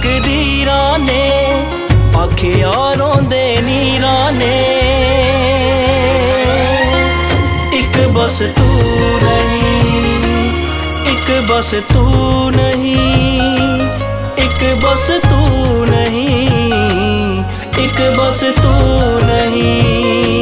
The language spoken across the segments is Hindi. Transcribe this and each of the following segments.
तकदीरां ने आखिया रोंदे नीरां ने। एक बस तू नहीं, एक बस तू नहीं, एक बस तू नहीं, एक बस तू नहीं।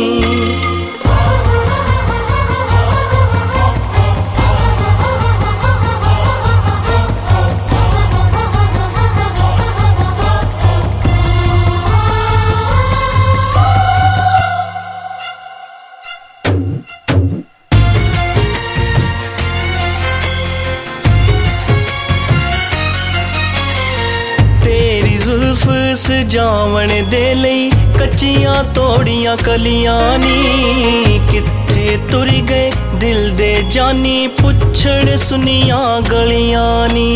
जुल्फ सजावण दे लई कच्चियां तोड़ियां कलियां नी। कित्थे तुर गए दिल दे जानी पुछड़ सुनियां गलियां नी।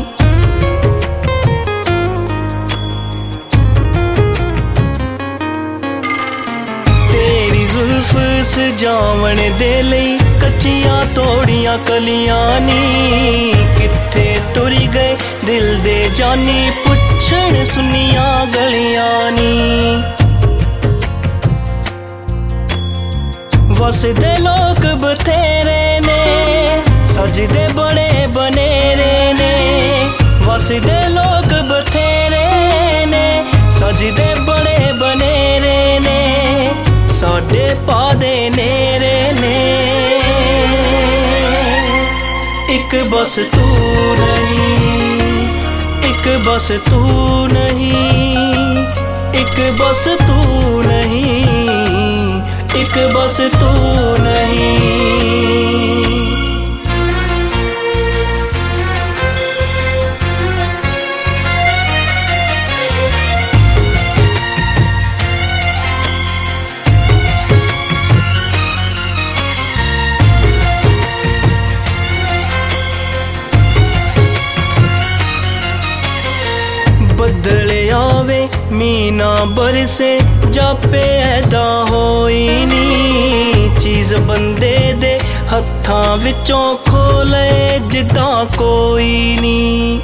तेरी जुल्फ सजावण दे लई कच्चियां तोड़ियां कलियां नी। कित्थे तुर गए दिल दे जानी पुछड़ सुनियां गलियां नी। वसदे लोग बथेरे ने सजदे बड़े बनेरे ने। वसदे लोग बथेरे ने सजदे बड़े बनेरे ने। साडे पादे नेरे ने। एक बस तू नहीं, एक बस तू नहीं, एक बस तू नहीं, एक बस तू नहीं। बदल आवे मीना बरसे जापे ऐदा होई नी। चीज बंदे दे हत्थां विचों खोले जिद्दां कोई नी।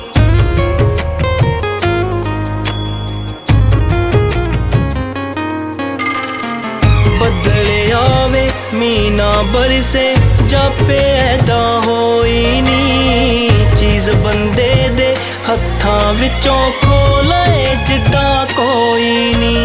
बदल आवे मीना बरसे जापे ऐदा होई नी। चीज बंदे दे हत्थां विचों खोले जिद्दां कोई नी।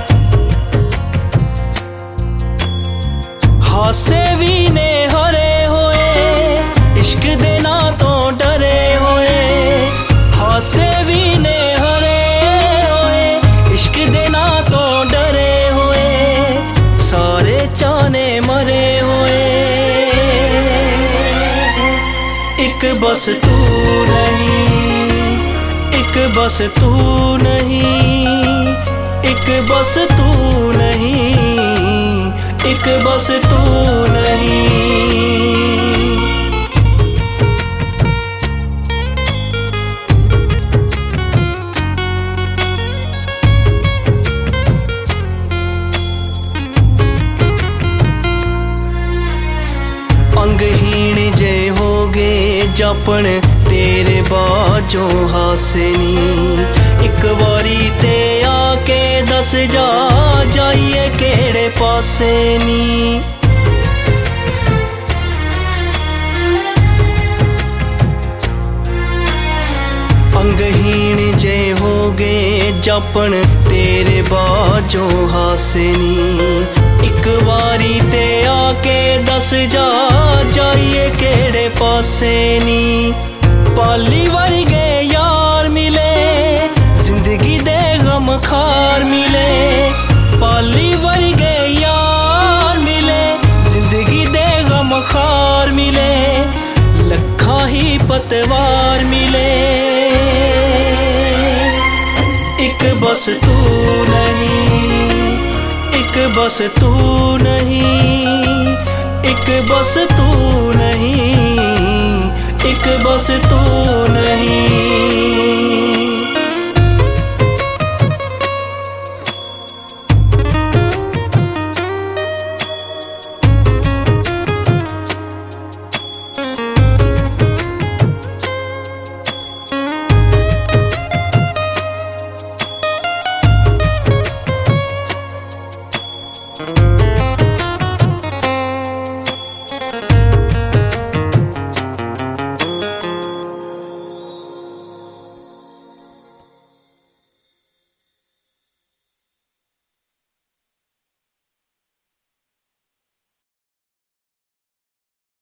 हासे भी ने हरे होए इश्क दे ना तो डरे होए। हासे भी ने हरे होए इश्क दे ना तो डरे होए। सारे चाने मरे होए। एक बस तू नहीं, एक बस तू नहीं, एक बस तू नहीं, एक बस तू नहीं। अंगहीन जे हो गए जापन तेरे बाजों हासे नी। एक बारी ते आके दस जा जाइए केड़े पासे नी। अंगहीन जे हो गए जापन तेरे बाजों हासे नी। एक बारी ते आके दस जा जाइए केड़े पासे नी। पाली वर्गे यार मिले जिंदगी दे गम खार मिले। पाली वर्गे यार मिले जिंदगी दे गम खार मिले। लखा ही पतवार मिले। एक बस तू नहीं, एक बस तू नहीं, एक बस तू नहीं, एक बस तू नहीं।